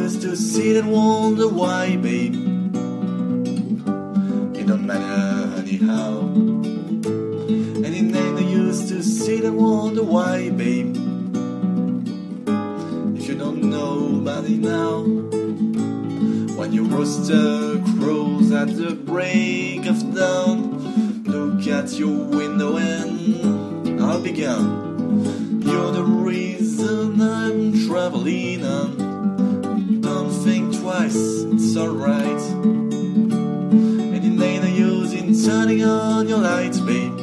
used to sit and wonder why, babe. It don't matter anyhow. Any name I used to sit and wonder why, babe. If you don't know about it now, when your rooster crows at the break of dawn, look at your window and I'll be gone. You're the reason I'm traveling on. Don't think twice, it's alright. Any name I use in turning on your lights, babe.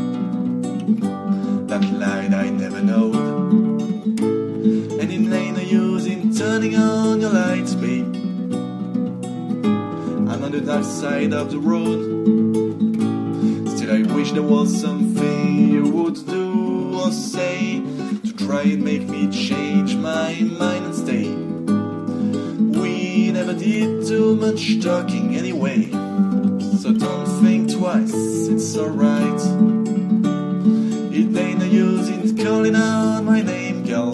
That light I never know. Any name I use in turning on your lights, babe. I'm on the dark side of the road. Still I wish there was something you would do or say to try and make me change my mind and stay. We never did too much talking anyway, so don't think twice, it's alright. It ain't no use in calling out my name, girl,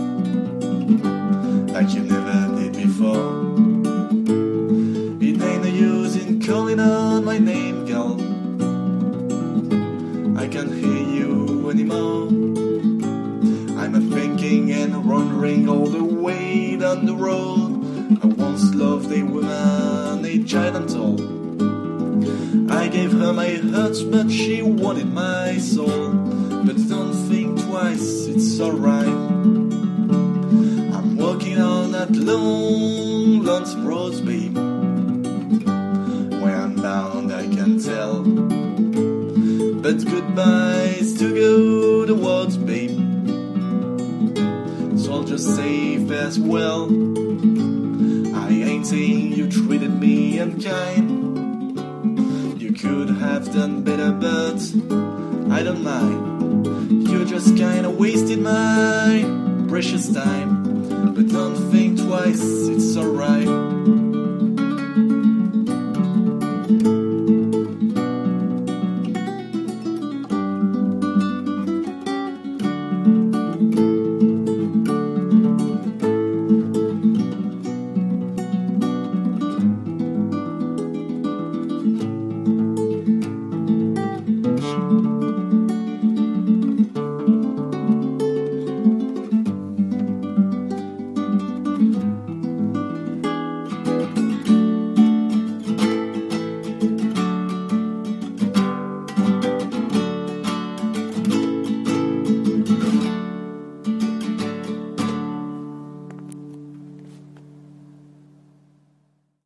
like you never did before. It ain't no use in calling out my name, girl. I can't hear you anymore. I'm a thinking and wandering all the way down the road. I once loved a woman, a giant tall. I gave her my heart, but she wanted my soul. But don't think twice, it's alright. I'm walking on that long, lonesome road, babe. Where I'm bound, I can tell. But goodbye's to go the words, babe. So I'll just say farewell. I ain't saying you treated me unkind. You could have done better, but I don't mind. You just kinda wasted my precious time. But don't think twice, it's alright.